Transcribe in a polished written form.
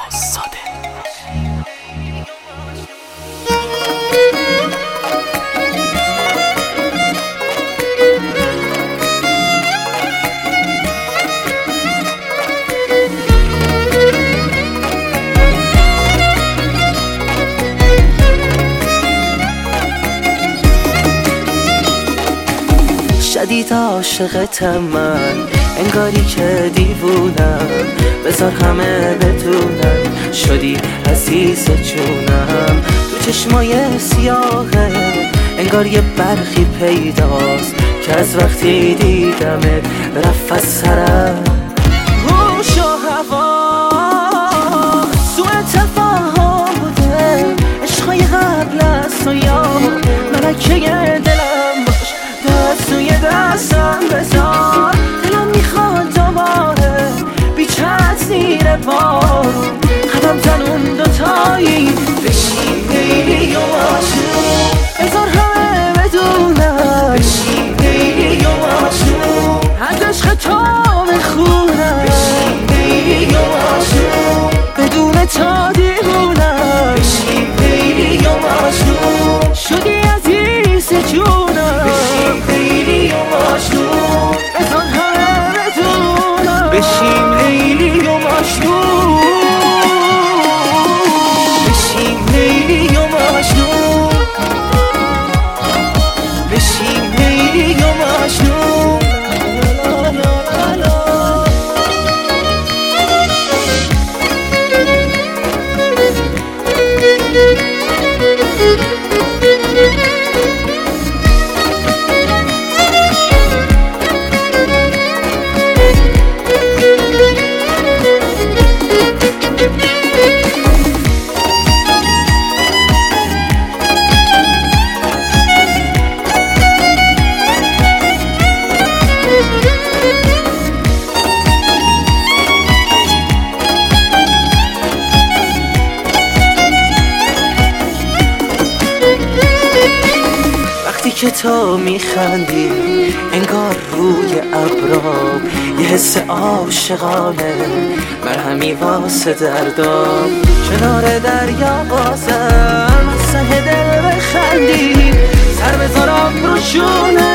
شدید عاشقتم من، انگاری که دیوونم. بذار همه بدونن شدی عزیز جونم. تو چشمای سیاهه انگار یه برخی پیداست که از وقتی دیدمت رفت از سرم. هوش و هوا سوء تفاهم بوده، عشقای قبل از تو یاد ملکه دلم باش، دست توی دستم بذار. دلم میخواد دوباره بیچت زیر بارون، قدم تنون دوتایی بشیم لیلی و مجنون. بذار همه بدونم بشیم لیلی و مجنون، از عشق تو بخونم بشیم لیلی و مجنون. بدون تا دیوونم بشیم لیلی و مجنون. شدی عزیز جونم بشیم لیلی و مجنون. بذار همه بدونم بشیم لیلی و مجنون. بشیم لیلی و مجنون. بشیم لیلی و مجنون. وقتی که تو میخندی انگار روی ابرام یه حس عاشقانه مرهمی واسه دردام. کنار دریا بازم سه دل بخندی، سر بذارم رو شونه